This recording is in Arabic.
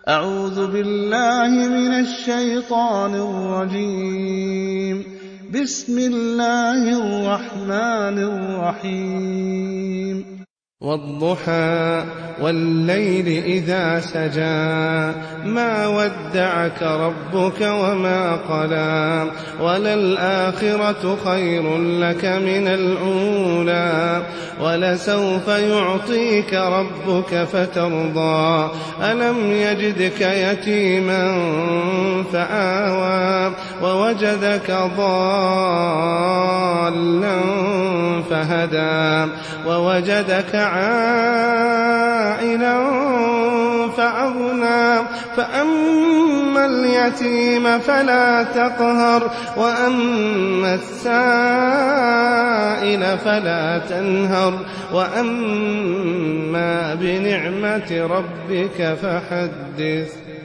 أعوذ بالله من الشيطان الرجيم. بسم الله الرحمن الرحيم. والضحى والليل إذا سجى ما ودعك ربك وما قلى وللآخرة خير لك من الأولى ولسوف يعطيك ربك فترضى ألم يجدك يتيما فآوى ووجدك ضالا فهدى ووجدك عائلا فأغنى فأما اليتيم فلا تقهر وأما السائل فلا تنهر وأما بنعمة ربك فحدث.